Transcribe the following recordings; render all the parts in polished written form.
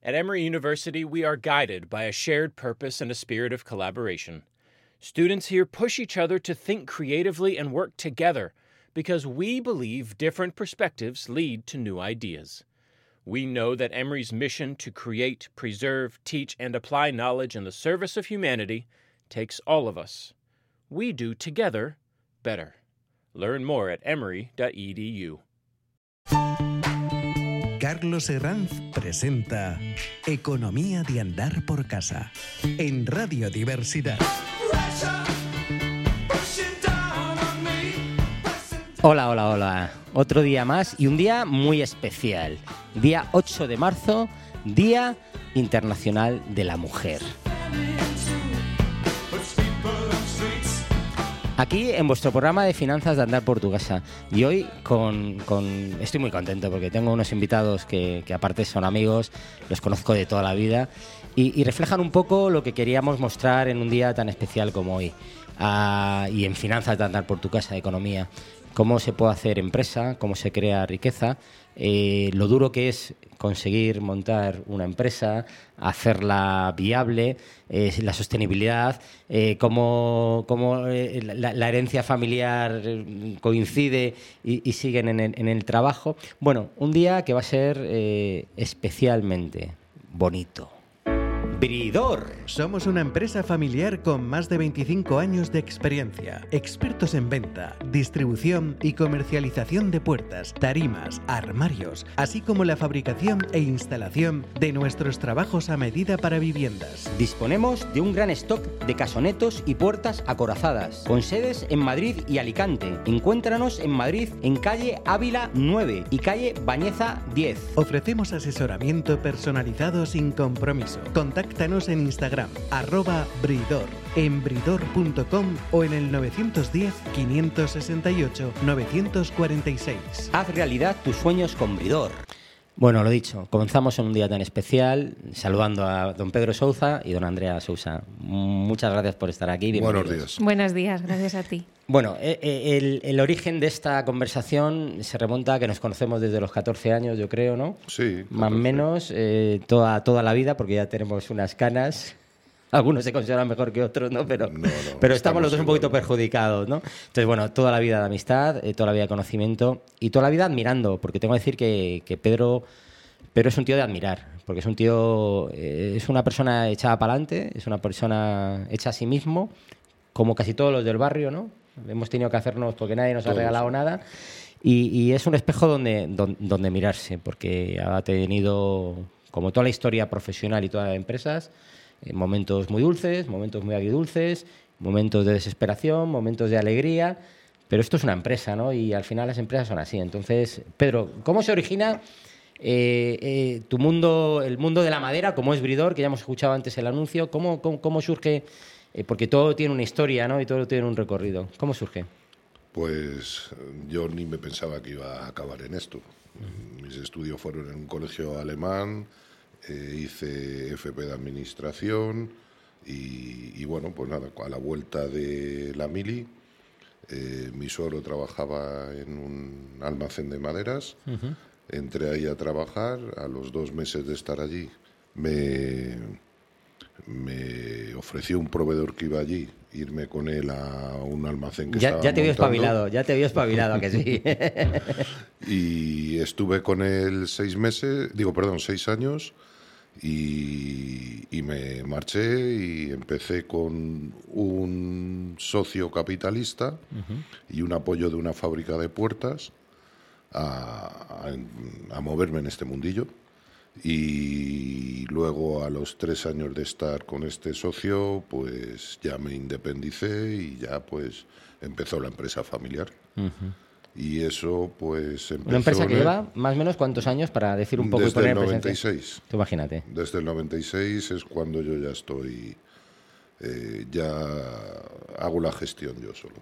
At Emory University, we are guided by a shared purpose and a spirit of collaboration. Students here push each other to think creatively and work together because we believe different perspectives lead to new ideas. We know that Emory's mission to create, preserve, teach, and apply knowledge in the service of humanity takes all of us. We do together better. Learn more at emory.edu. Carlos Herranz presenta Economía de andar por casa en Radio Diversidad. Hola. Otro día más y un día muy especial. Día 8 de marzo, Día Internacional de la Mujer. Aquí en vuestro programa de Finanzas de andar por tu casa. Y hoy estoy muy contento porque tengo unos invitados que aparte son amigos, los conozco de toda la vida y reflejan un poco lo que queríamos mostrar en un día tan especial como hoy. Y en Finanzas de andar por tu casa, economía. Cómo se puede hacer empresa, cómo se crea riqueza, lo duro que es conseguir montar una empresa, hacerla viable, la sostenibilidad, cómo la herencia familiar coincide y siguen en el trabajo. Bueno, un día que va a ser especialmente bonito. Bridor. Somos una empresa familiar con más de 25 años de experiencia, expertos en venta, distribución y comercialización de puertas, tarimas, armarios, así como la fabricación e instalación de nuestros trabajos a medida para viviendas. Disponemos de un gran stock de casonetos y puertas acorazadas, con sedes en Madrid y Alicante. Encuéntranos en Madrid en calle Ávila 9 y calle Bañeza 10. Ofrecemos asesoramiento personalizado sin compromiso. Contáctanos en Instagram, @Bridor, en bridor.com o en el 910-568-946. Haz realidad tus sueños con Bridor. Bueno, lo dicho, comenzamos en un día tan especial saludando a don Pedro Souza y don Andrea Sousa. Muchas gracias por estar aquí. Buenos días. Buenos días, gracias a ti. Bueno, el origen de esta conversación se remonta a que nos conocemos desde los 14 años, yo creo, ¿no? Sí. Más o menos, toda la vida, porque ya tenemos unas canas. Algunos se consideran mejor que otros, ¿no? Pero estamos los dos un poquito perjudicados, ¿no? Entonces, bueno, toda la vida de amistad, toda la vida de conocimiento y toda la vida admirando, porque tengo que decir que Pedro es un tío de admirar, porque es un tío, es una persona echada para adelante, es una persona hecha a sí mismo, como casi todos los del barrio, ¿no? Hemos tenido que hacernos porque nadie nos ha regalado nada y es un espejo donde mirarse, porque ha tenido, como toda la historia profesional y todas las empresas, momentos muy dulces, momentos muy agridulces, momentos de desesperación, momentos de alegría, pero esto es una empresa, ¿no? Y al final las empresas son así. Entonces, Pedro, ¿cómo se origina tu mundo, el mundo de la madera, como es Bridor, que ya hemos escuchado antes el anuncio? ¿Cómo surge? Porque todo tiene una historia, ¿no? Y todo tiene un recorrido. ¿Cómo surge? Pues yo ni me pensaba que iba a acabar en esto. Mis estudios fueron en un colegio alemán. Hice FP de Administración y bueno, pues nada, a la vuelta de la mili, mi suegro trabajaba en un almacén de maderas, entré ahí a trabajar, a los 2 meses de estar allí me ofreció un proveedor que iba allí irme con él a un almacén que estaba ya te había montando. espabilado, que sí. Y estuve con él 6 años y me marché y empecé con un socio capitalista y un apoyo de una fábrica de puertas a moverme en este mundillo. Y luego, a los 3 años de estar con este socio, pues ya me independicé y ya pues empezó la empresa familiar. Y eso pues empezó... Una empresa que lleva más o menos ¿cuántos años? Para decir un poco y desde poner el presencia. 96. Tú imagínate. Desde el 96 es cuando yo ya estoy ya hago la gestión yo solo.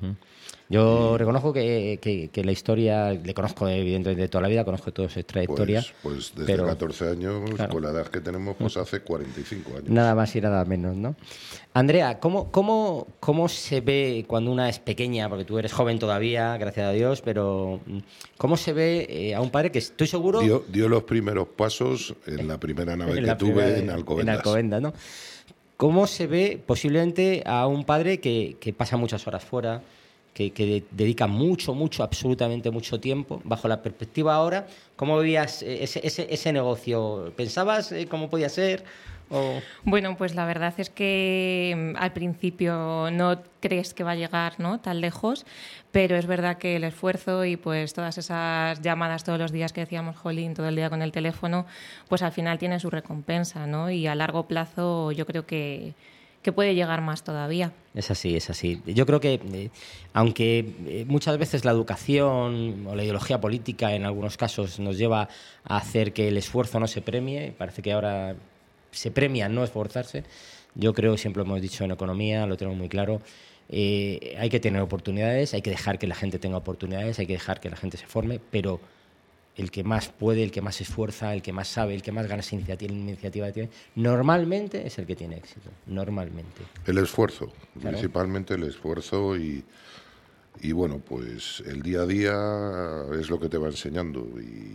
Yo reconozco que la historia, le conozco evidentemente de toda la vida, conozco toda su trayectoria. Pues desde pero, 14 años, claro, con la edad que tenemos, pues hace 45 años. Nada más y nada menos, ¿no? Andrea, ¿cómo se ve cuando una es pequeña? Porque tú eres joven todavía, gracias a Dios, pero ¿cómo se ve a un padre que estoy seguro... Dio los primeros pasos en la primera nave que tuve en Alcobendas. En Alcobendas, ¿no? ¿Cómo se ve posiblemente a un padre que pasa muchas horas fuera, que dedica mucho, absolutamente mucho tiempo? Bajo la perspectiva ahora, ¿cómo veías ese negocio? ¿Pensabas cómo podía ser? Bueno, pues la verdad es que al principio no crees que va a llegar, ¿no?, tan lejos, pero es verdad que el esfuerzo y pues todas esas llamadas todos los días que decíamos, jolín, todo el día con el teléfono, pues al final tiene su recompensa, ¿no? Y a largo plazo yo creo que puede llegar más todavía. Es así, es así. Yo creo que, aunque muchas veces la educación o la ideología política en algunos casos nos lleva a hacer que el esfuerzo no se premie, parece que ahora se premia no esforzarse, yo creo, siempre lo hemos dicho en economía, lo tenemos muy claro, hay que tener oportunidades, hay que dejar que la gente tenga oportunidades, hay que dejar que la gente se forme, pero el que más puede, el que más se esfuerza, el que más sabe, el que más ganas iniciativa tiene, normalmente es el que tiene éxito, normalmente. El esfuerzo, claro. Principalmente el esfuerzo y bueno, pues el día a día es lo que te va enseñando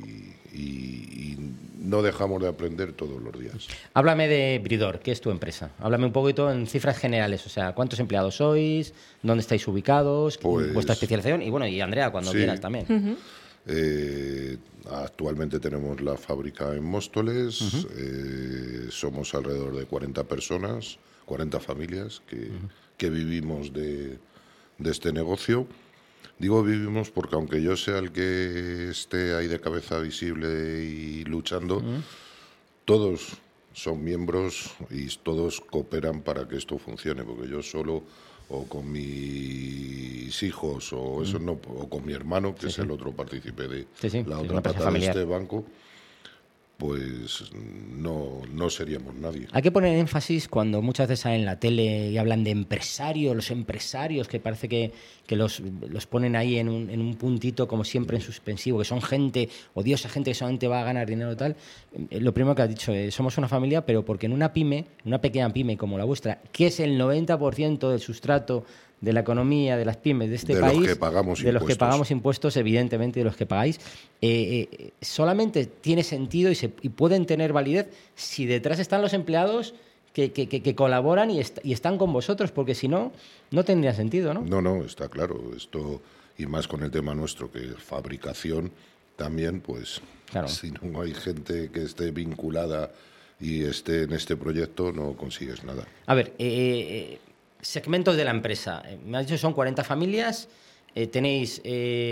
y no dejamos de aprender todos los días. Háblame de Bridor, ¿qué es tu empresa? Háblame un poquito en cifras generales, o sea, ¿cuántos empleados sois? ¿Dónde estáis ubicados? Pues, ¿vuestra especialización? Y bueno, y Andrea, cuando quieras también. Uh-huh. Actualmente tenemos la fábrica en Móstoles, somos alrededor de 40 personas, 40 familias que vivimos de este negocio. Digo vivimos porque aunque yo sea el que esté ahí de cabeza visible y luchando, todos son miembros y todos cooperan para que esto funcione, porque yo solo o con mis hijos o eso no, o con mi hermano, que es el otro partícipe de la otra pata de este banco, pues no seríamos nadie. Hay que poner énfasis cuando muchas veces salen en la tele y hablan de empresarios, los empresarios, que parece que los ponen ahí en un puntito como siempre en suspensivo, que son gente odiosa, gente que solamente va a ganar dinero y tal. Lo primero que has dicho es, somos una familia, pero porque en una pyme, una pequeña pyme como la vuestra, que es el 90% del sustrato de la economía, de las pymes de este país, de los que pagamos impuestos, evidentemente, de los que pagáis, solamente tiene sentido y pueden tener validez si detrás están los empleados que colaboran y están con vosotros, porque si no, no tendría sentido, ¿no? No, está claro. Esto, y más con el tema nuestro, que es fabricación, también, pues, claro, si no hay gente que esté vinculada y esté en este proyecto, no consigues nada. A ver, segmentos de la empresa. Me has dicho son 40 familias. Tenéis,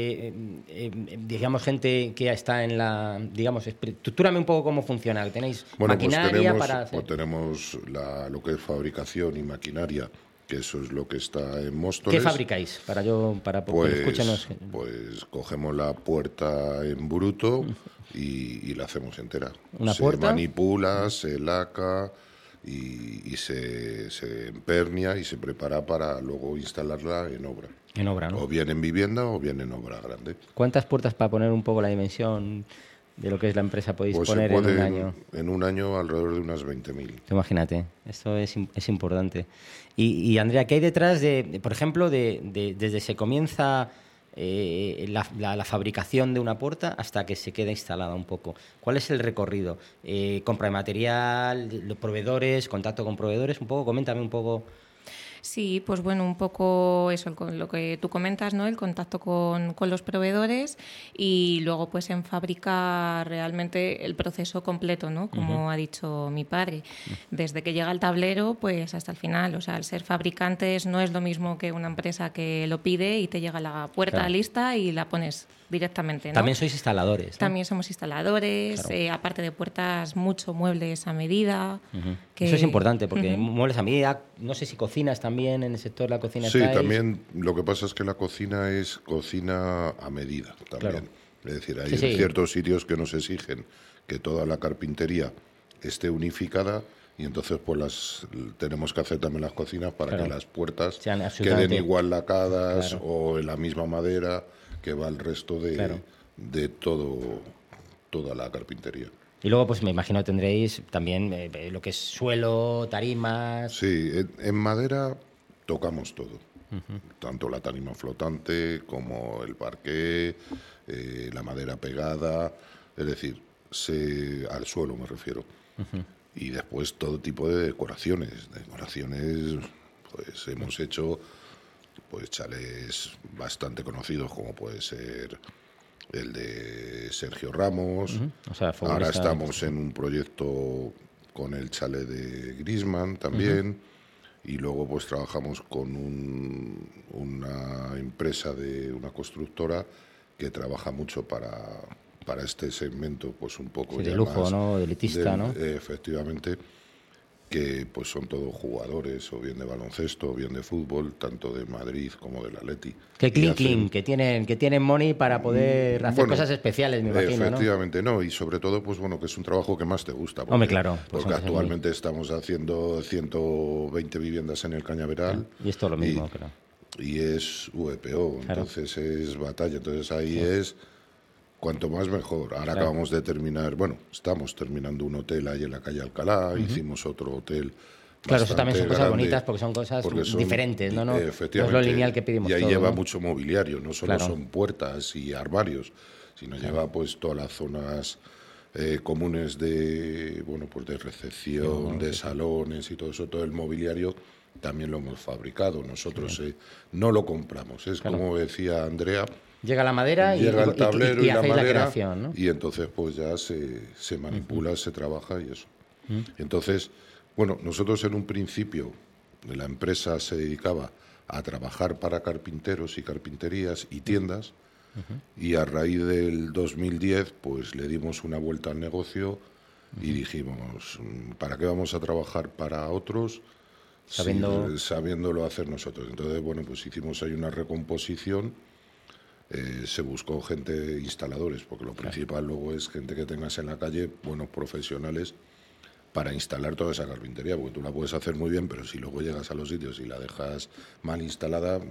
digamos, gente que ya está en la... Digamos, estructúrame un poco cómo funciona. ¿Tenéis maquinaria para hacer? Tenemos lo que es fabricación y maquinaria, que eso es lo que está en Móstoles. ¿Qué fabricáis? Para escúchanos. Pues cogemos la puerta en bruto y la hacemos entera. ¿Una puerta? Se manipula, se laca y se empernia y se prepara para luego instalarla en obra. En obra, ¿no? O bien en vivienda o bien en obra grande. ¿Cuántas puertas, para poner un poco la dimensión de lo que es la empresa, podéis poner en un año? En un año alrededor de unas 20.000. Imagínate, esto es importante. Y Andrea, ¿qué hay detrás por ejemplo, desde se comienza la fabricación de una puerta hasta que se queda instalada un poco? ¿Cuál es el recorrido? ¿Compra de material, los proveedores, contacto con proveedores? Un poco, coméntame un poco. Sí, pues bueno, un poco eso, con lo que tú comentas, ¿no? El contacto con los proveedores y luego pues en fábrica realmente el proceso completo, ¿no? Como ha dicho mi padre. Desde que llega al tablero pues hasta el final. O sea, al ser fabricantes no es lo mismo que una empresa que lo pide y te llega la puerta lista y la pones directamente, ¿no? También sois instaladores, ¿no? También somos instaladores, claro. Aparte de puertas, mucho muebles a medida. Eso es importante, porque muebles a medida, no sé si cocinas también en el sector de la cocina. Sí, también. Lo que pasa es que la cocina es cocina a medida también. Claro. Es decir, hay ciertos sitios que nos exigen que toda la carpintería esté unificada y entonces pues tenemos que hacer también las cocinas para que las puertas absolutamente queden igual lacadas, claro, o en la misma madera que va el resto de toda la carpintería. Y luego, pues me imagino tendréis también lo que es suelo, tarimas. Sí, en madera tocamos todo. Tanto la tarima flotante como el parqué, la madera pegada, es decir, al suelo me refiero. Y después todo tipo de decoraciones. Pues hemos hecho pues chalés bastante conocidos, como puede ser el de Sergio Ramos. O sea, ahora estamos en un proyecto con el chalet de Griezmann también. Y luego pues trabajamos con una empresa una constructora que trabaja mucho para este segmento, pues un poco de lujo, más, ¿no? Elitista, ¿no? Efectivamente, que pues son todos jugadores, o bien de baloncesto, o bien de fútbol, tanto de Madrid como del Atleti. Que que tienen money para poder hacer cosas especiales, me imagino, efectivamente, ¿no? Y sobre todo, pues bueno, que es un trabajo que más te gusta. Hombre, claro. Porque actualmente estamos haciendo 120 viviendas en el Cañaveral. Y esto es lo mismo, claro. Y es VPO, entonces es batalla. Entonces ahí es cuanto más mejor. Ahora acabamos de terminar, estamos terminando un hotel ahí en la calle Alcalá, hicimos otro hotel. Claro, eso también son cosas bonitas porque son cosas diferentes, ¿no? Efectivamente. No es lo lineal que pedimos. Y ahí todo, lleva ¿no? mucho mobiliario, no solo son puertas y armarios, sino lleva pues todas las zonas comunes de recepción, de salones y todo eso, todo el mobiliario también lo hemos fabricado. Nosotros no lo compramos, es como decía Andrea. Llega la madera llega el tablero y la madera, la creación, ¿no? Y entonces pues ya se manipula, se trabaja y eso. Entonces, nosotros en un principio la empresa se dedicaba a trabajar para carpinteros y carpinterías y tiendas, y a raíz del 2010 pues le dimos una vuelta al negocio y dijimos, ¿para qué vamos a trabajar para otros sabiéndolo hacer nosotros? Entonces, pues hicimos ahí una recomposición. Se buscó gente, instaladores, porque lo principal luego es gente que tengas en la calle, buenos profesionales, para instalar toda esa carpintería, porque tú la puedes hacer muy bien, pero si luego llegas a los sitios y la dejas mal instalada,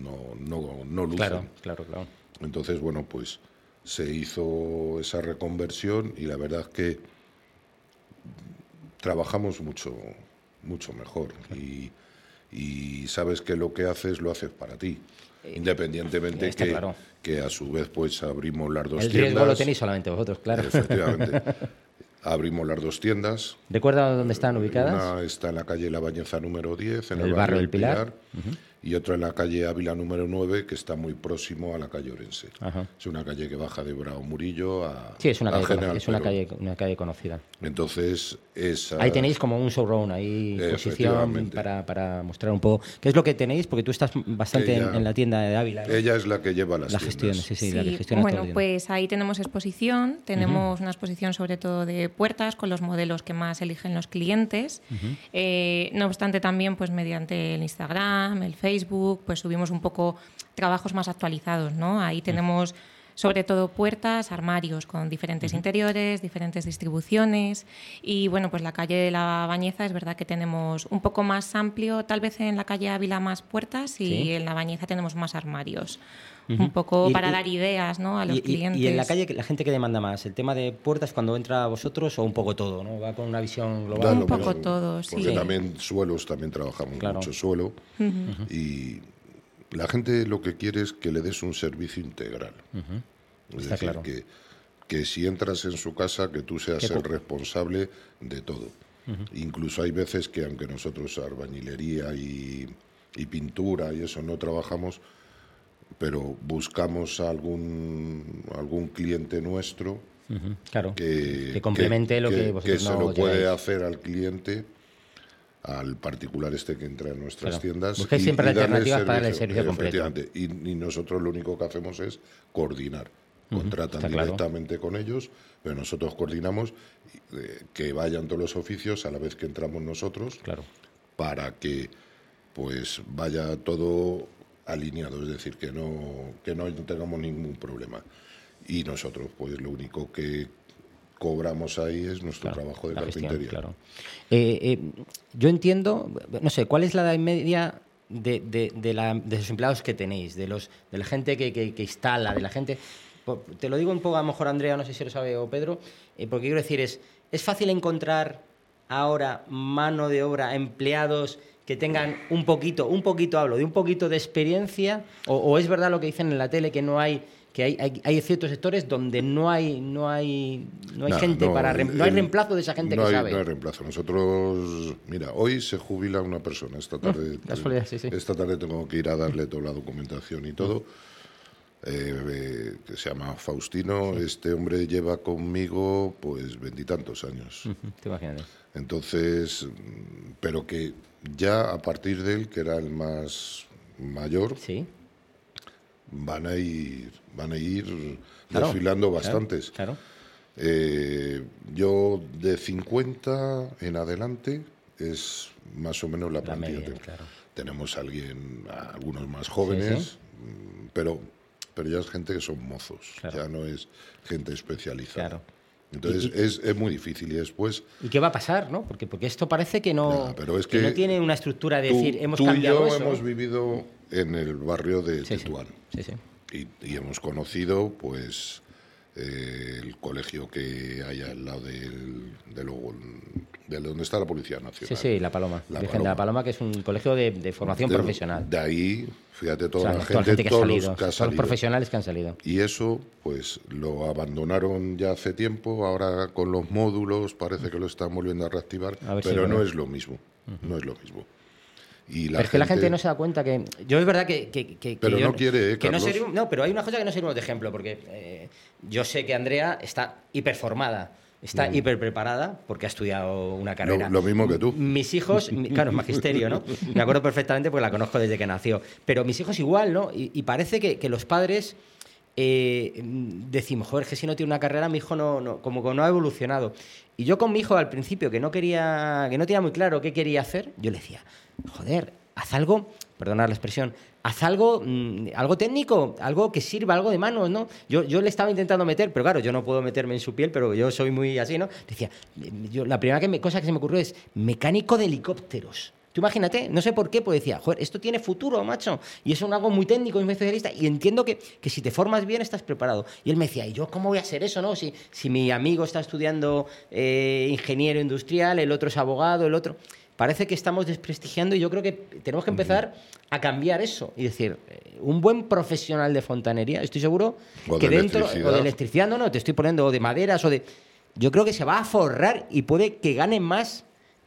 no luce. Claro. Entonces, pues se hizo esa reconversión y la verdad es que trabajamos mucho mejor. Y sabes que lo que haces, lo haces para ti. Independientemente que a su vez pues abrimos las dos tiendas. El riesgo lo tenéis solamente vosotros, claro. Efectivamente. Abrimos las dos tiendas. ¿Recuerda dónde están ubicadas? Una está en la calle La Bañeza número 10, en el barrio del Pilar. Y otra en la calle Ávila número 9, que está muy próximo a la calle Orense. Es una calle que baja de Bravo Murillo a es una calle conocida. Entonces, ahí tenéis como un showroom, ahí exposición para mostrar un poco qué es lo que tenéis, porque tú estás bastante en la tienda de Ávila, ¿no? Ella es la que lleva las gestión, sí. La que gestiona todo. Pues ahí tenemos exposición, tenemos una exposición sobre todo de puertas con los modelos que más eligen los clientes. No obstante, también pues mediante el Instagram, el Facebook, pues subimos un poco trabajos más actualizados, ¿no? Ahí tenemos sobre todo puertas, armarios con diferentes interiores, diferentes distribuciones, y pues la calle de La Bañeza es verdad que tenemos un poco más amplio, tal vez en la calle Ávila más puertas y en La Bañeza tenemos más armarios. Un poco para dar ideas, ¿no?, a los clientes. Y en la calle, la gente que demanda más, ¿el tema de puertas cuando entra a vosotros o un poco todo, ¿no? ¿Va con una visión global? Un poco todo, sí. Porque también suelos, también trabajamos mucho suelo. Y la gente lo que quiere es que le des un servicio integral. Es decir, que si entras en su casa, que tú seas el responsable de todo. Incluso hay veces que, aunque nosotros albañilería y pintura y eso no trabajamos, pero buscamos algún cliente nuestro que complemente lo que vosotros que se lo puede hacer al cliente, al particular que entra en nuestras tiendas. Buscáis siempre alternativas para darle el servicio completo. Y nosotros lo único que hacemos es coordinar. Contratan directamente con ellos, pero nosotros coordinamos que vayan todos los oficios a la vez que entramos nosotros, para que pues vaya todo alineado, es decir, que no tengamos ningún problema. Y nosotros pues lo único que cobramos ahí es nuestro trabajo de carpintería. Gestión, claro. Yo entiendo, no sé, ¿cuál es la edad media de los empleados que tenéis, de la gente que instala, de la gente? Te lo digo un poco, a lo mejor Andrea, no sé si lo sabe, o Pedro, porque quiero decir, ¿es fácil encontrar ahora mano de obra, empleados que tengan un poquito hablo, de un poquito de experiencia, o es verdad lo que dicen en la tele, que no hay... que hay ciertos sectores donde no hay gente no hay reemplazo de esa gente que sabe. No hay reemplazo. Nosotros, mira, hoy se jubila una persona, esta tarde. Sí. Esta tarde tengo que ir a darle toda la documentación y todo. Que se llama Faustino. Sí. Este hombre lleva conmigo pues 20 y tantos años. Te imaginas. Entonces, pero que ya a partir de él, que era el más mayor, sí, van a ir desfilando bastantes. Claro. Yo de 50 en adelante es más o menos la plantilla. Media, claro. Tenemos algunos más jóvenes, sí. Pero ya es gente que son mozos, claro. Ya no es gente especializada. Claro. Entonces es muy difícil y después... ¿Y qué va a pasar, no? Porque esto parece que no, que no tiene una estructura de decir, hemos cambiado eso. Tú y yo hemos vivido en el barrio de Tetuán. Sí. Y hemos conocido, pues, el colegio que hay al lado de donde está la Policía Nacional. Sí, La Paloma. Virgen de la Paloma, que es un colegio de formación profesional. De ahí, fíjate, toda la gente que ha salido, todos los profesionales que han salido. Y eso, pues, lo abandonaron ya hace tiempo. Ahora con los módulos parece que lo están volviendo a reactivar, pero no es lo mismo. No es lo mismo. Pero es que la gente no se da cuenta que... Yo es verdad que pero yo, no quiere, que Carlos. No, pero hay una cosa que no servimos de ejemplo, porque yo sé que Andrea está hiperformada, está hiperpreparada, porque ha estudiado una carrera. Lo mismo que tú. Mis hijos, claro, es magisterio, ¿no? Me acuerdo perfectamente porque la conozco desde que nació. Pero mis hijos igual, ¿no? Y parece que los padres... decimos, joder, que si no tiene una carrera, mi hijo como que no ha evolucionado. Y yo con mi hijo al principio, que no tenía muy claro qué quería hacer, yo le decía, joder, haz algo, perdonad la expresión, haz algo técnico, algo que sirva, algo de manos, ¿no? Yo le estaba intentando meter, pero claro, yo no puedo meterme en su piel, pero yo soy muy así, ¿no? Decía, la primera cosa que se me ocurrió es mecánico de helicópteros. Tú imagínate, no sé por qué, pues decía, joder, esto tiene futuro, macho, y es algo muy técnico y muy especialista, y entiendo que si te formas bien estás preparado. Y él me decía, ¿y yo cómo voy a hacer eso, no? Si mi amigo está estudiando ingeniero industrial, el otro es abogado, el otro... Parece que estamos desprestigiando y yo creo que tenemos que empezar a cambiar eso y decir, un buen profesional de fontanería, estoy seguro que dentro, o de electricidad, no, te estoy poniendo, o de maderas, yo creo que se va a forrar y puede que gane más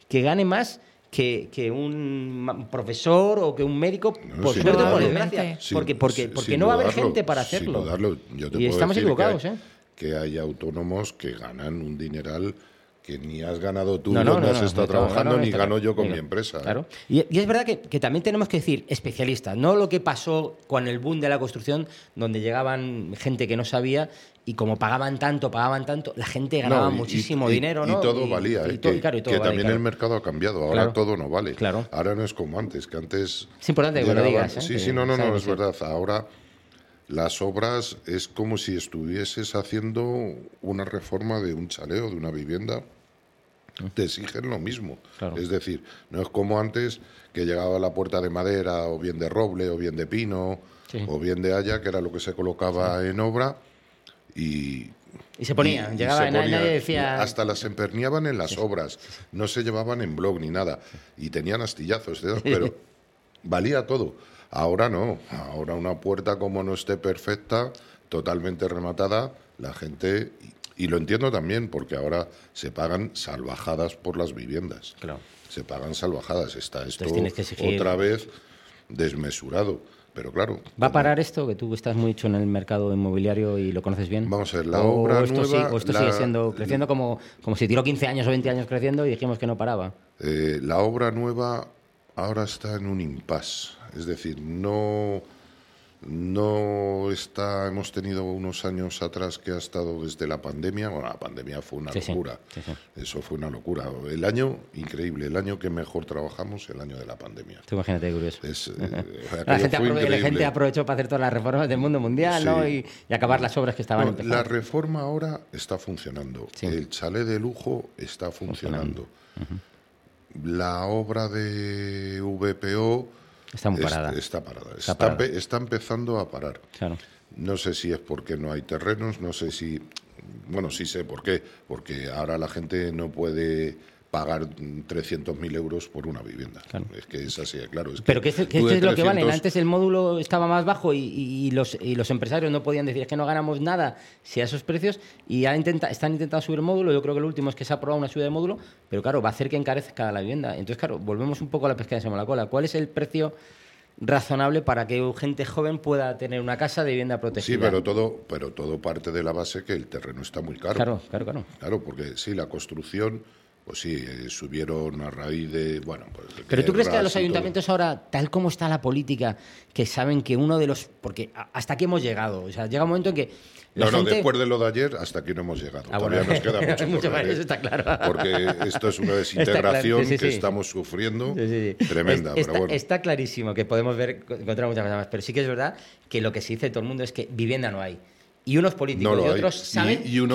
que un profesor o que un médico, por suerte o por desgracia, porque no va a haber gente para hacerlo. Y estamos equivocados, que hay autónomos que ganan un dineral que ni has ganado tú donde has estado trabajando, ni gano yo con mi empresa. Claro. Y es verdad que también tenemos que decir especialistas, no lo que pasó con el boom de la construcción, donde llegaban gente que no sabía y como pagaban tanto, la gente ganaba muchísimo dinero, ¿no? Y todo valía, que también el mercado ha cambiado, ahora todo no vale. Claro. Ahora no es como antes, que antes... Es importante que lo digas. Sí, es verdad. Ahora las obras es como si estuvieses haciendo una reforma de un chalet o de una vivienda. Te exigen lo mismo. Claro. Es decir, no es como antes que llegaba a la puerta de madera o bien de roble o bien de pino o bien de haya, que era lo que se colocaba en obra y se ponía, nadie decía... Hasta las emperniaban en las obras, no se llevaban en bloc ni nada y tenían astillazos, pero valía todo. Ahora no, ahora una puerta como no esté perfecta, totalmente rematada, la gente... Y lo entiendo también, porque ahora se pagan salvajadas por las viviendas. Claro. Se pagan salvajadas. Está esto exigir... otra vez desmesurado. Pero claro... ¿Va a parar esto? Que tú estás muy hecho en el mercado inmobiliario y lo conoces bien. Vamos a ver, la obra nueva... ¿O esto sigue siendo creciendo como si tiró 15 años o 20 años creciendo y dijimos que no paraba? La obra nueva ahora está en un impasse. Es decir, no No está, hemos tenido unos años atrás que ha estado desde la pandemia. Bueno, la pandemia fue una locura. Sí. Eso fue una locura. El año, increíble, el año que mejor trabajamos, el año de la pandemia. Tú imagínate, curioso. La gente aprovechó para hacer todas las reformas del mundo mundial, sí. ¿no? Y acabar las obras que estaban empezando. La reforma ahora está funcionando. Sí. El chalet de lujo está funcionando. La obra de VPO está muy parada. Está parada. Está empezando a parar. Claro. No sé si es porque no hay terrenos, no sé si... Bueno, sí sé por qué. Porque ahora la gente no puede pagar 300.000 euros por una vivienda. Claro. Es que es así, claro. Pero que es lo que valen. Antes el módulo estaba más bajo y los empresarios no podían decir, es que no ganamos nada si a esos precios, y están intentando subir el módulo. Yo creo que lo último es que se ha aprobado una subida de módulo, pero claro, va a hacer que encarezca la vivienda. Entonces, claro, volvemos un poco a la pesca de se la cola. ¿Cuál es el precio razonable para que gente joven pueda tener una casa de vivienda protegida? Sí, pero todo parte de la base que el terreno está muy caro. Claro. Claro, porque sí, la construcción... Pues sí, subieron a raíz de... Bueno, pues, ¿Pero tú crees que a los ayuntamientos ahora, tal como está la política, que saben que uno de los... Porque hasta aquí hemos llegado. O sea, llega un momento en que... después de lo de ayer, hasta aquí no hemos llegado. Todavía nos queda mucho por eso está claro. Porque esto es una desintegración sí. que estamos sufriendo tremenda. Pero bueno. Está clarísimo que podemos encontrar muchas cosas más. Pero sí que es verdad que lo que se dice todo el mundo es que vivienda no hay. Y unos políticos y otros saben que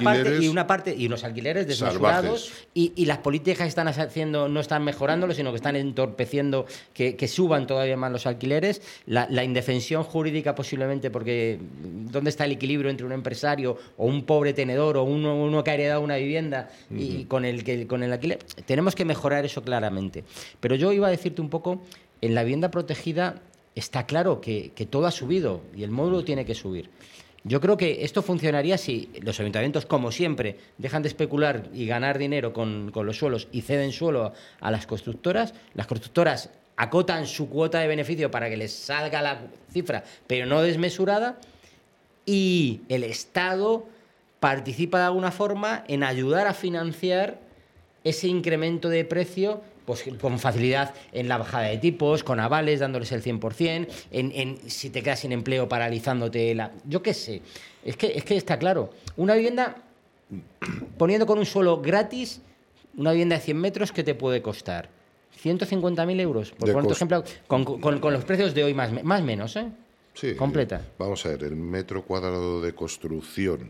unos alquileres desmesurados y las políticas que están haciendo no están mejorándolo, sino que están entorpeciendo que suban todavía más los alquileres. La indefensión jurídica posiblemente, porque ¿dónde está el equilibrio entre un empresario o un pobre tenedor o uno que ha heredado una vivienda y con el alquiler? Tenemos que mejorar eso claramente. Pero yo iba a decirte un poco, en la vivienda protegida está claro que todo ha subido y el módulo tiene que subir. Yo creo que esto funcionaría si los ayuntamientos, como siempre, dejan de especular y ganar dinero con los suelos y ceden suelo a las constructoras. Las constructoras acotan su cuota de beneficio para que les salga la cifra, pero no desmesurada, y el Estado participa de alguna forma en ayudar a financiar ese incremento de precio, pues con facilidad en la bajada de tipos, con avales, dándoles el 100%, si te quedas sin empleo, paralizándote yo qué sé. Es que está claro. Una vivienda, poniendo con un suelo gratis, una vivienda de 100 metros, ¿qué te puede costar? 150.000 euros. Por ponerte ejemplo, con los precios de hoy más o menos, ¿eh? Sí. Completa. Vamos a ver, el metro cuadrado de construcción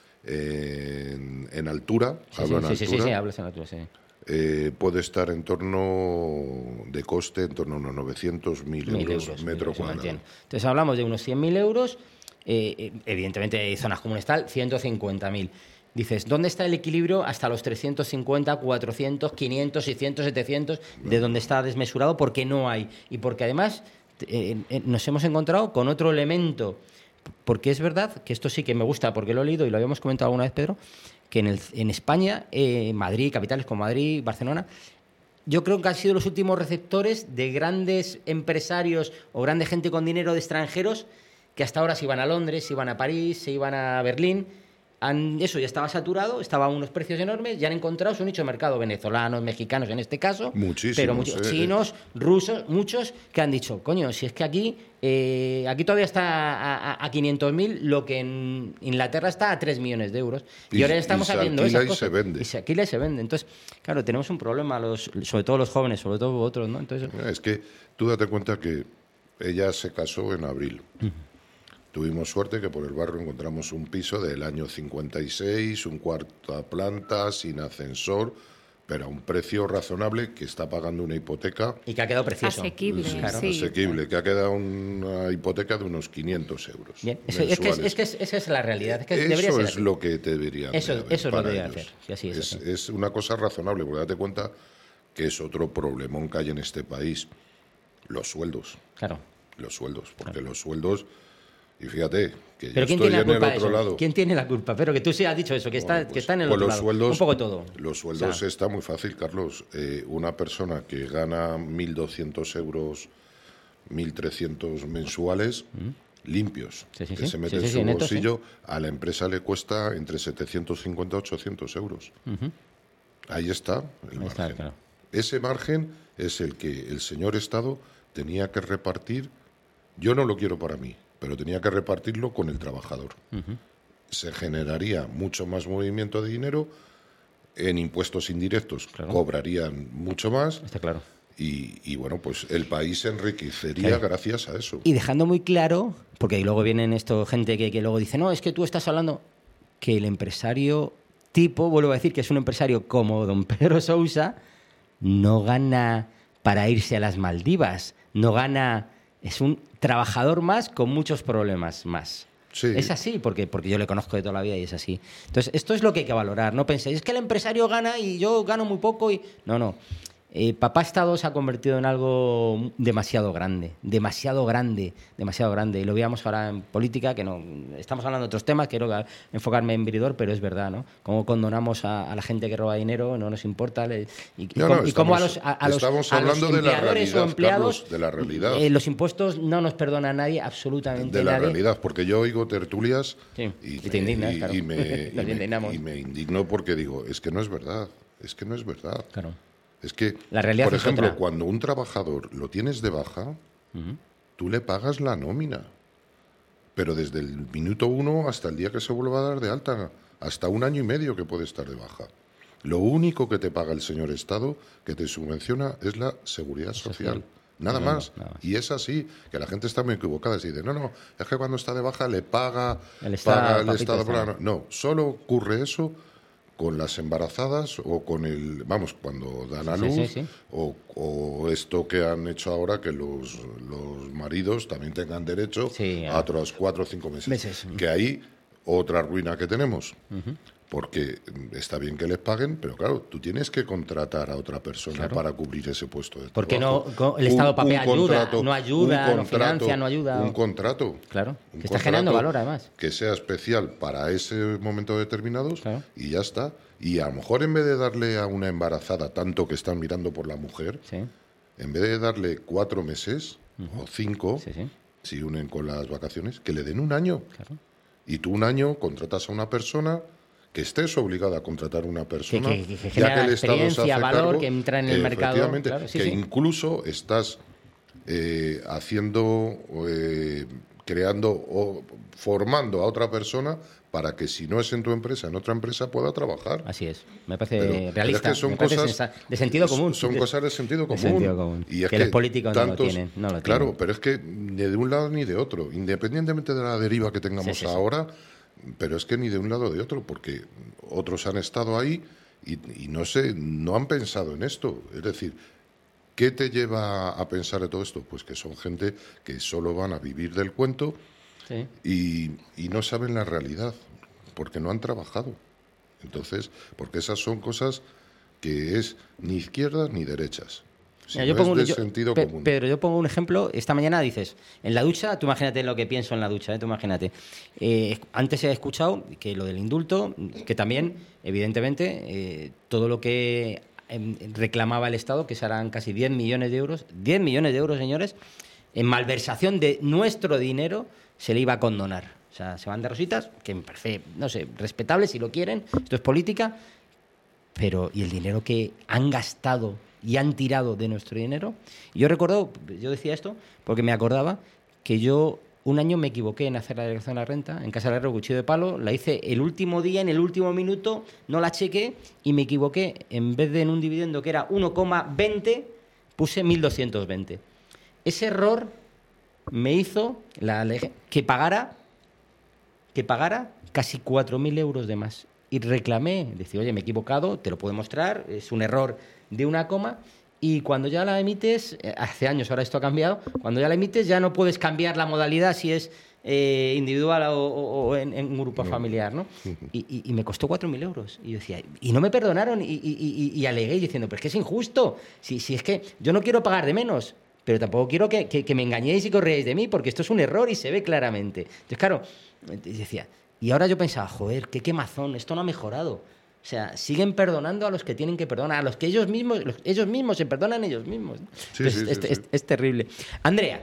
en altura, Sí, hablas en altura, sí. Puede estar en torno de coste en torno a unos 900.000 euros metro cuadrado. Entonces hablamos de unos 100.000 euros, evidentemente hay zonas comunes tal, 150.000. Dices, ¿dónde está el equilibrio hasta los 350, 400, 500, 600, 700, de donde está desmesurado? Porque no hay. Y porque además nos hemos encontrado con otro elemento, porque es verdad que esto sí que me gusta, porque lo he leído y lo habíamos comentado alguna vez, Pedro, que en España, Madrid, capitales como Madrid, Barcelona, yo creo que han sido los últimos receptores de grandes empresarios o grande gente con dinero de extranjeros que hasta ahora se iban a Londres, se iban a París, se iban a Berlín. Eso ya estaba saturado, estaban unos precios enormes, ya han encontrado su nicho de mercado, venezolanos, mexicanos en este caso, pero muchos chinos, rusos, muchos que han dicho, coño, si es que aquí todavía está a 500.000, lo que en Inglaterra está a 3 millones de euros. Y ahora estamos viendo esas cosas. Y se alquila y se vende. Entonces, claro, tenemos un problema, sobre todo los jóvenes, sobre todo vosotros, ¿no? Entonces, es que tú date cuenta que ella se casó en abril. Tuvimos suerte que por el barrio encontramos un piso del año 56, un cuarta planta, sin ascensor, pero a un precio razonable, que está pagando una hipoteca. Y que ha quedado precioso. Asequible, claro. sí. Asequible, que ha quedado una hipoteca de unos 500 euros. Bien. Es que esa es la realidad. Es que eso es lo que te deberían hacer. Eso es lo que deberían hacer. Sí, así es una cosa razonable, porque date cuenta que es otro problemón que hay en este país. Los sueldos. Claro. Los sueldos, porque los sueldos... Y fíjate, que ¿pero yo estoy en el otro lado. ¿Quién tiene la culpa? Pero que tú sí has dicho eso, que está en el otro lado. Sueldos, un poco todo. Los sueldos, o sea, está muy fácil, Carlos. Una persona que gana 1.200 euros, 1.300 mensuales, limpios, que se mete en su bolsillo, a la empresa le cuesta entre 750 y 800 euros. Ahí está el margen. Claro. Ese margen es el que el señor Estado tenía que repartir. Yo no lo quiero para mí. pero tenía que repartirlo con el trabajador. Se generaría mucho más movimiento de dinero, en impuestos indirectos cobrarían mucho más. Está claro. Y bueno, pues el país se enriquecería gracias a eso. Y dejando muy claro, porque luego vienen gente que luego dice, no, es que tú estás hablando que el empresario tipo, vuelvo a decir que es un empresario como don Pedro Sousa, no gana para irse a las Maldivas, no gana, es un trabajador más con muchos problemas más. Sí. Es así, porque yo le conozco de toda la vida y es así. Entonces, esto es lo que hay que valorar. No penséis, es que el empresario gana y yo gano muy poco. No. Papá Estado se ha convertido en algo demasiado grande. Y lo veíamos ahora en política, que no estamos hablando de otros temas, quiero enfocarme en Viridor, pero es verdad, ¿no? Cómo condonamos a la gente que roba dinero, no nos importa. Cómo a los empleadores o empleados, Carlos, de la realidad. Los impuestos no nos perdona a nadie, absolutamente de la nadie. realidad, porque yo oigo tertulias y te indignas, claro. y me indigno porque digo, es que no es verdad. Claro. Es que, la realidad por ejemplo, otra. Cuando un trabajador lo tienes de baja, tú le pagas la nómina. Pero desde el minuto 1 hasta el día que se vuelva a dar de alta, hasta 1 año y medio que puede estar de baja. Lo único que te paga el señor Estado, que te subvenciona, es la seguridad social. Nada más. Y es así, que la gente está muy equivocada. Y dice, no, es que cuando está de baja le paga el Estado. No, solo ocurre eso con las embarazadas o con cuando dan a luz, o esto que han hecho ahora, que los maridos también tengan derecho a otros 4 o 5 meses. Que ahí otra ruina que tenemos. Porque está bien que les paguen, pero claro, tú tienes que contratar a otra persona para cubrir ese puesto de trabajo. Porque no, el Estado papel no ayuda, no financia, no ayuda. Un contrato. Claro, que está generando valor además. Que sea especial para ese momento determinados y ya está. Y a lo mejor en vez de darle a una embarazada tanto que están mirando por la mujer, en vez de darle 4 meses o 5, si unen con las vacaciones, que le den 1 año. Claro. Y tú 1 año contratas a una persona, que estés obligada a contratar a una persona, que ya que el Estado se hace valor, cargo, que entra en el mercado. Claro, incluso estás creando o formando a otra persona para que si no es en tu empresa, en otra empresa pueda trabajar. Así es. Me parece realista. Pero es que son cosas de sentido común. Son cosas de sentido común. De sentido común. Y es que los políticos no lo tienen. Claro, pero es que ni de un lado ni de otro, independientemente de la deriva que tengamos ahora, pero es que ni de un lado o de otro, porque otros han estado ahí y no han pensado en esto. Es decir, ¿qué te lleva a pensar de todo esto? Pues que son gente que solo van a vivir del cuento y no saben la realidad, porque no han trabajado. Entonces, porque esas son cosas que es ni izquierdas ni derechas. Sentido común. Pedro, yo pongo un ejemplo. Esta mañana dices, en la ducha, tú imagínate lo que pienso en la ducha, tú imagínate. Antes he escuchado que lo del indulto, que también, evidentemente, todo lo que reclamaba el Estado, que serán casi 10 millones de euros, 10 millones de euros, señores, en malversación de nuestro dinero, se le iba a condonar. O sea, se van de rositas, que me parece, no sé, respetable si lo quieren, esto es política, pero ¿y el dinero que han gastado y han tirado de nuestro dinero? Yo recuerdo, yo decía esto porque me acordaba que yo 1 año me equivoqué en hacer la declaración de la renta en Casa del Herrero, cuchillo de palo, la hice el último día, en el último minuto, no la chequé y me equivoqué. En vez de en un dividendo que era 1,20, puse 1.220. Ese error me hizo que pagara casi 4.000 euros de más. Y reclamé, decía, oye, me he equivocado, te lo puedo mostrar, es un error de 1 coma, y cuando ya la emites, hace años, ahora esto ha cambiado, cuando ya la emites ya no puedes cambiar la modalidad si es individual o en un grupo familiar, ¿no? Y me costó 4.000 euros. Y yo decía, y no me perdonaron, y alegué diciendo, pero es que es injusto, si es que yo no quiero pagar de menos, pero tampoco quiero que me engañéis y corréis de mí, porque esto es un error y se ve claramente. Entonces, claro, decía, y ahora yo pensaba, joder, qué quemazón, esto no ha mejorado. O sea, siguen perdonando a los que tienen que perdonar, a los que ellos mismos se perdonan ellos mismos, ¿no? Es terrible. Andrea,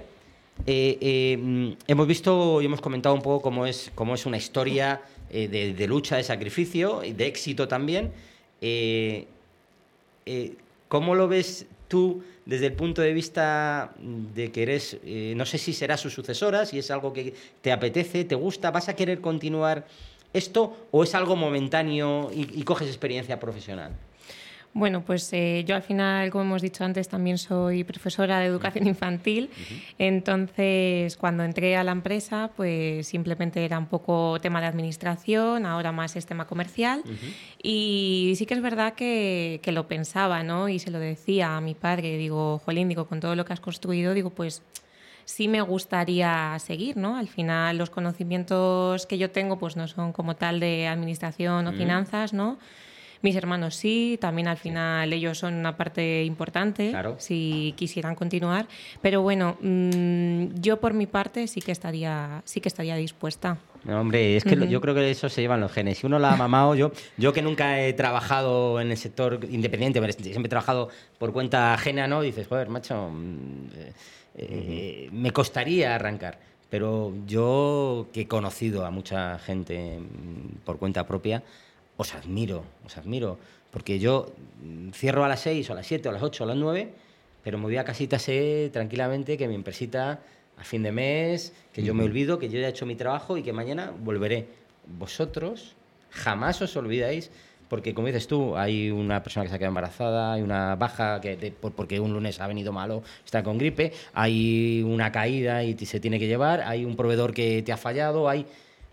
hemos visto y hemos comentado un poco cómo es una historia de lucha, de sacrificio y de éxito también. ¿Cómo lo ves tú, desde el punto de vista de que eres, no sé si serás su sucesora, si es algo que te apetece, te gusta, vas a querer continuar esto o es algo momentáneo y coges experiencia profesional? Bueno, pues yo al final, como hemos dicho antes, también soy profesora de educación infantil. Entonces, cuando entré a la empresa, pues simplemente era un poco tema de administración, ahora más es tema comercial. Y sí que es verdad que lo pensaba, ¿no? Y se lo decía a mi padre, digo, jolín, digo, con todo lo que has construido, digo, pues sí me gustaría seguir, ¿no? Al final, los conocimientos que yo tengo, pues no son como tal de administración o finanzas, ¿no? Mis hermanos sí, también al final ellos son una parte importante, claro, si quisieran continuar. Pero bueno, yo por mi parte sí que estaría dispuesta. No, hombre, es que yo creo que eso se llevan los genes. Si uno la ha mamado, yo que nunca he trabajado en el sector independiente, siempre he trabajado por cuenta ajena, ¿no? Dices, joder, macho, me costaría arrancar. Pero yo, que he conocido a mucha gente por cuenta propia, os admiro, porque yo cierro a las 6 o a las 7 o a las 8 o a las 9, pero me voy a casita, sé tranquilamente que mi empresita a fin de mes, que yo me olvido, que yo ya he hecho mi trabajo y que mañana volveré. Vosotros jamás os olvidáis, porque como dices tú, hay una persona que se ha quedado embarazada, hay una baja porque un lunes ha venido malo, está con gripe, hay una caída y se tiene que llevar, hay un proveedor que te ha fallado, hay...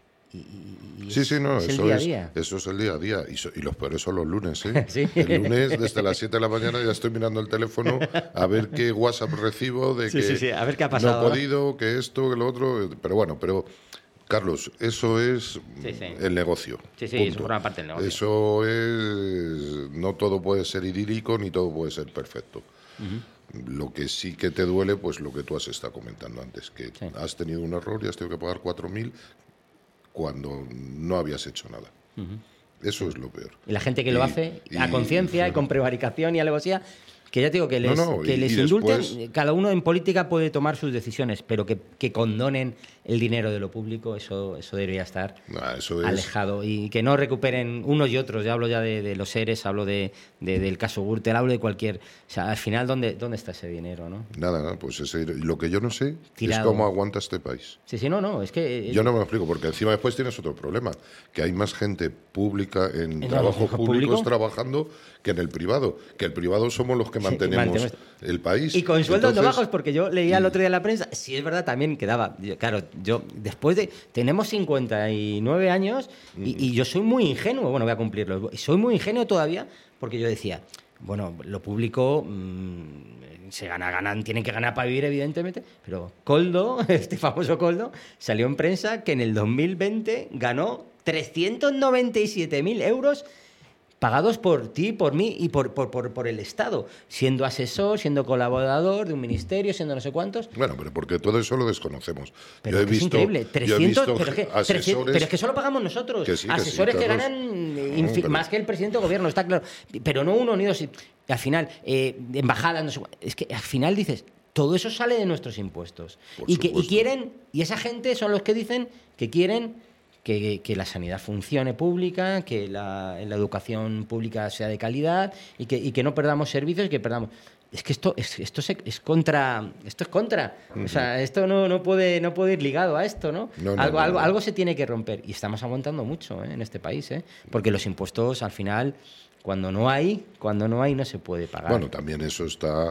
Sí, no, es eso el día a día. Eso es el día a día. Y los peores son los lunes, ¿eh? ¿Sí? El lunes, desde las 7 de la mañana, ya estoy mirando el teléfono a ver qué WhatsApp recibo de que a ver qué ha pasado, no he podido, que esto, que lo otro. Pero bueno, Carlos, eso es el negocio. Sí, eso forma parte del negocio. Eso es... No todo puede ser idílico ni todo puede ser perfecto. Lo que sí que te duele, pues lo que tú has estado comentando antes, que has tenido un error y has tenido que pagar 4.000 cuando no habías hecho nada. Eso es lo peor. Y la gente que lo hace a conciencia y con prevaricación y alevosía, que ya te digo que les indulten, después... cada uno en política puede tomar sus decisiones, pero que condonen el dinero de lo público, eso debería estar alejado. Y que no recuperen unos y otros. Ya hablo ya de los seres, hablo del caso Gürtel, hablo de cualquier... O sea, al final, ¿dónde está ese dinero, no? Nada, pues lo que yo no sé es cómo aguanta este país. No, es que... Yo no me lo explico, porque encima después tienes otro problema, que hay más gente pública en trabajos públicos trabajando que en el privado, que el privado somos los que mantenemos el país. Y con sueldos no bajos, porque yo leía el otro día en la prensa, sí es verdad también que daba, claro, yo después tenemos 59 años y yo soy muy ingenuo, bueno, voy a cumplirlo, soy muy ingenuo todavía, porque yo decía, bueno, lo público tienen que ganar para vivir, evidentemente, pero Koldo, este famoso Koldo, salió en prensa que en el 2020 ganó 397.000 euros pagados por ti, por mí y por el Estado, siendo asesor, siendo colaborador de un ministerio, siendo no sé cuántos. Bueno, pero porque todo eso lo desconocemos. Pero yo he visto, es increíble, 300, asesores... pero es que solo pagamos nosotros, asesores que ganan más que el presidente del gobierno, está claro, pero no uno ni dos. Al final, embajadas, no sé, es que al final dices, todo eso sale de nuestros impuestos. Y quieren, y esa gente son los que dicen que quieren que la sanidad funcione pública, que la educación pública sea de calidad y que no perdamos servicios y que perdamos... Es que esto es contra. O sea, esto no puede ir ligado a esto, ¿no? Algo se tiene que romper. Y estamos aguantando mucho en este país, porque los impuestos, al final, cuando no hay, no se puede pagar. Bueno, también eso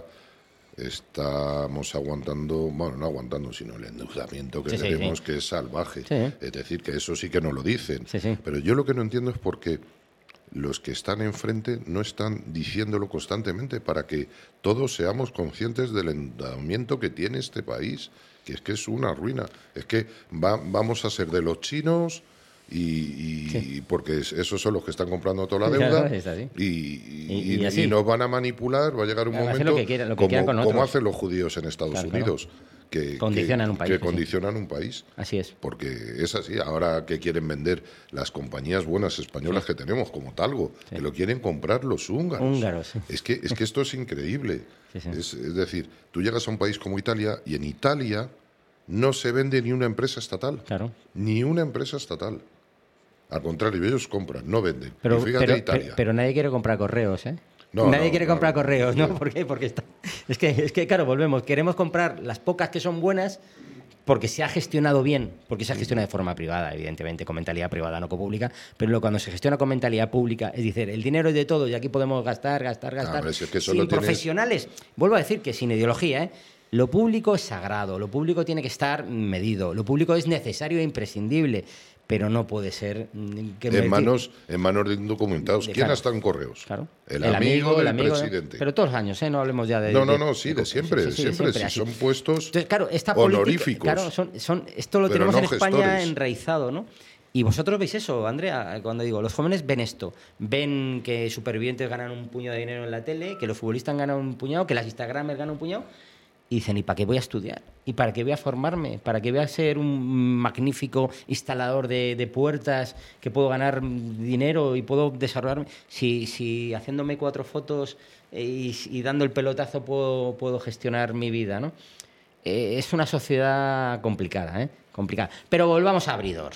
estamos aguantando, bueno, no aguantando, sino el endeudamiento que tenemos, que es salvaje. Sí. Es decir, que eso sí que no lo dicen. Sí. Pero yo lo que no entiendo es por qué los que están enfrente no están diciéndolo constantemente para que todos seamos conscientes del endeudamiento que tiene este país, que es una ruina. Es que vamos a ser de los chinos... Y porque esos son los que están comprando toda la deuda y nos van a manipular, va a llegar un momento como hacen los judíos en Estados Unidos, que condicionan un país. Así es. Porque es así. Ahora que quieren vender las compañías buenas españolas que tenemos, como Talgo, que lo quieren comprar los húngaros. Es que esto es increíble. Es decir, tú llegas a un país como Italia y en Italia no se vende ni una empresa estatal. Claro. Ni una empresa estatal. Al contrario, ellos compran, no venden. Pero fíjate Italia. Pero nadie quiere comprar correos, ¿eh? Nadie quiere comprar correos, ¿no? ¿Por qué? Porque es que, claro, volvemos. Queremos comprar las pocas que son buenas porque se ha gestionado bien, porque se ha gestionado de forma privada, evidentemente, con mentalidad privada, no pública, pero cuando se gestiona con mentalidad pública, es decir, el dinero es de todos y aquí podemos gastar. Si es que sin profesionales, vuelvo a decir que sin ideología, lo público es sagrado, lo público tiene que estar medido, lo público es necesario e imprescindible, pero no puede ser en manos de indocumentados. ¿Quién ha estado en correos? Claro. El amigo del presidente. Pero todos los años, no hablemos ya de... Sí, de siempre. Sí, son puestos Entonces, claro, esta honoríficos. Política, claro, esto lo tenemos en España gestores. Enraizado, ¿no? Y vosotros veis eso, Andrea, cuando digo, los jóvenes ven esto, ven que supervivientes ganan un puñado de dinero en la tele, que los futbolistas ganan un puñado, que las Instagramers ganan un puñado, y dicen, ¿y para qué voy a estudiar? ¿Y para qué voy a formarme? ¿Para qué voy a ser un magnífico instalador de puertas que puedo ganar dinero y puedo desarrollarme? Si haciéndome 4 fotos y dando el pelotazo puedo gestionar mi vida, ¿no? Es una sociedad complicada, complicada. Pero volvamos a Bridor.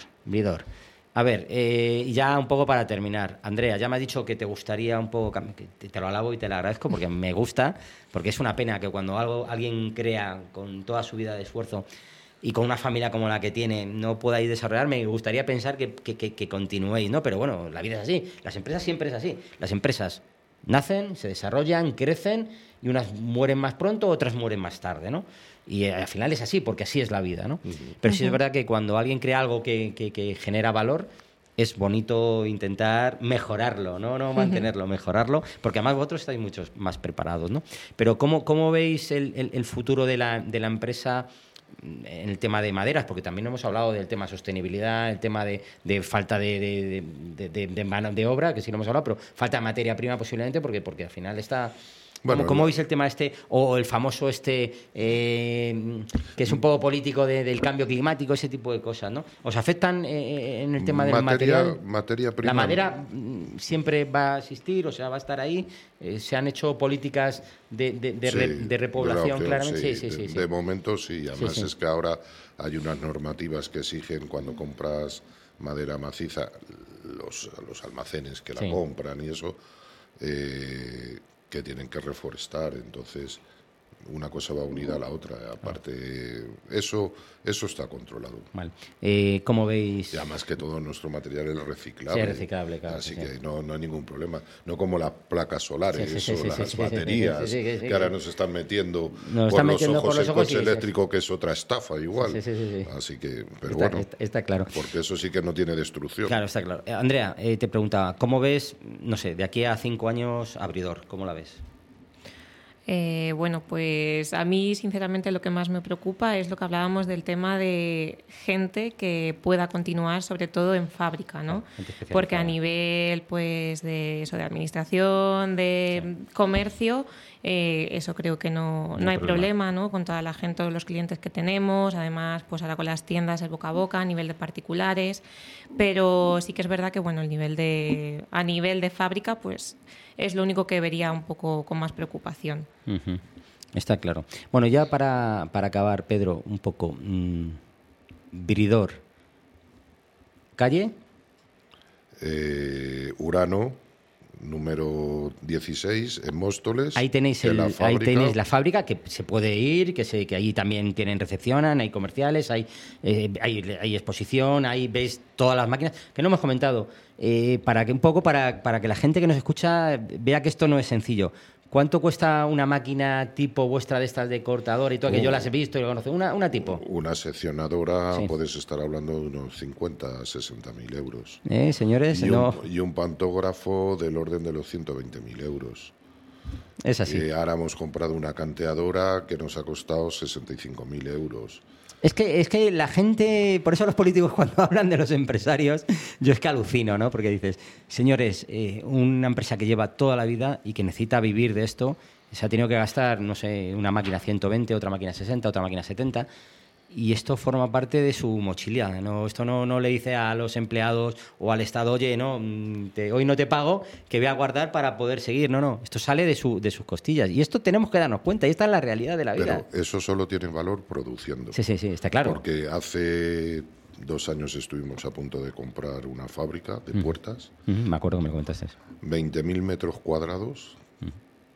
A ver, ya un poco para terminar. Andrea, ya me has dicho que te gustaría un poco... Que te lo alabo y te lo agradezco porque me gusta, porque es una pena que cuando alguien crea con toda su vida de esfuerzo y con una familia como la que tiene no podáis desarrollar. Me gustaría pensar que continuéis, ¿no? Pero bueno, la vida es así. Las empresas siempre es así. Las empresas nacen, se desarrollan, crecen y unas mueren más pronto, otras mueren más tarde, ¿no? Y al final es así, porque así es la vida, ¿no? Pero sí es verdad que cuando alguien crea algo que genera valor, es bonito intentar mejorarlo, no mantenerlo, mejorarlo, porque además vosotros estáis mucho más preparados, ¿no? Pero ¿cómo veis el futuro de la empresa en el tema de maderas? Porque también hemos hablado del tema de sostenibilidad, el tema de falta de mano de obra, que sí lo hemos hablado, pero falta de materia prima posiblemente, porque al final está... ¿Cómo veis el tema o el famoso que es un poco político del cambio climático, ese tipo de cosas, ¿no? ¿Os afectan en el tema del material? Materia prima. La madera siempre va a existir, o sea, va a estar ahí. Se han hecho políticas de repoblación, claramente. Sí. De momento sí. Además es que ahora hay unas normativas que exigen cuando compras madera maciza, los almacenes que la compran y eso... que tienen que reforestar, entonces una cosa va unida a la otra. Aparte, eso está controlado. Vale. ¿Cómo veis? Y además que todo nuestro material es reciclable. Sí, es reciclable, claro. Así que no hay ningún problema. No como las placas solares, las baterías, que ahora nos están metiendo por los ojos el coche eléctrico, que es otra estafa igual. Sí. Así que, pero está claro. Porque eso sí que no tiene destrucción. Claro, está claro. Andrea, te preguntaba, ¿cómo ves, no sé, de aquí a 5 años, Bridor? ¿Cómo la ves? Bueno, pues a mí sinceramente lo que más me preocupa es lo que hablábamos del tema de gente que pueda continuar, sobre todo en fábrica, ¿no? Porque a nivel pues de administración, de comercio, eso creo que no hay problema, ¿no? Con toda la gente, todos los clientes que tenemos, además pues ahora con las tiendas el boca a boca a nivel de particulares, pero sí que es verdad que bueno, a nivel de fábrica pues es lo único que vería un poco con más preocupación. Uh-huh. Está claro. Bueno, ya para acabar, Pedro, un poco. Bridor. ¿Calle? Urano, número 16, en Móstoles. Ahí tenéis la fábrica, que se puede ir, que ahí también recepcionan, hay comerciales, hay exposición, ahí veis todas las máquinas, que no hemos comentado, para que la gente que nos escucha vea que esto no es sencillo. ¿Cuánto cuesta una máquina tipo vuestra de estas de cortador y todo? Que yo las he visto y lo conozco. Una tipo. Una seccionadora, puedes estar hablando de unos 50 a 60.000 euros. Señores, y un pantógrafo del orden de los 120.000 euros. Es así. Ahora hemos comprado una canteadora que nos ha costado 65.000 euros. Es que la gente, por eso los políticos cuando hablan de los empresarios, yo es que alucino, ¿no? Porque dices, señores, una empresa que lleva toda la vida y que necesita vivir de esto, se ha tenido que gastar, no sé, una máquina 120, otra máquina 60, otra máquina 70, y esto forma parte de su mochila, ¿no? Esto no le dice a los empleados o al Estado, oye, no, hoy no te pago, que voy a guardar para poder seguir. No, esto sale de sus costillas. Y esto tenemos que darnos cuenta, y esta es la realidad de la vida. Pero eso solo tiene valor produciendo. Sí, está claro. Porque hace 2 años estuvimos a punto de comprar una fábrica de puertas. Me acuerdo que me comentaste eso. 20.000 metros cuadrados,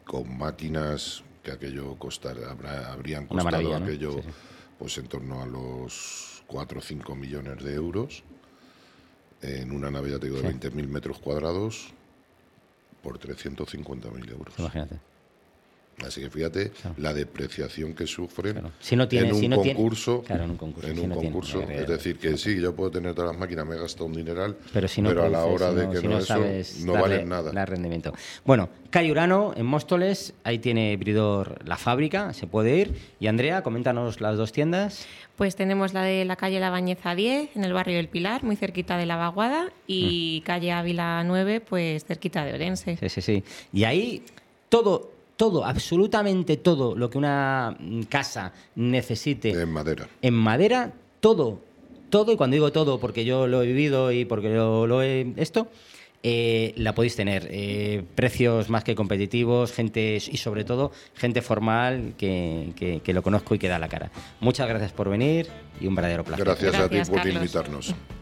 con máquinas que aquello habrían Una costado maravilla, ¿no? aquello Sí, sí. pues en torno a los 4 o 5 millones de euros, en una nave, ya te digo, de 20.000 metros cuadrados por 350.000 euros. Imagínate. Así que fíjate la depreciación que sufren Claro. Si no tiene, en un si no concurso. tiene, claro, en un concurso. En si un no tiene, concurso. Es decir, que sí, yo puedo tener todas las máquinas, me he gastado un dineral, pero, si no a la produces, hora de si que si no, sabes eso no darle- valen nada. dar rendimiento. Bueno, calle Urano, en Móstoles, ahí tiene Bridor la fábrica, se puede ir. Y Andrea, coméntanos las dos tiendas. Pues tenemos la de la calle La Bañeza 10, en el barrio del Pilar, muy cerquita de La Vaguada, y calle Ávila 9, pues cerquita de Orense. Sí, sí, sí. Y ahí todo, absolutamente todo lo que una casa necesite En madera. en madera, todo, y cuando digo todo porque yo lo he vivido y porque lo he la podéis tener. Precios más que competitivos, gente y sobre todo gente formal que lo conozco y que da la cara. Muchas gracias por venir y un verdadero placer. Gracias a ti Gracias, por Carlos. invitarnos.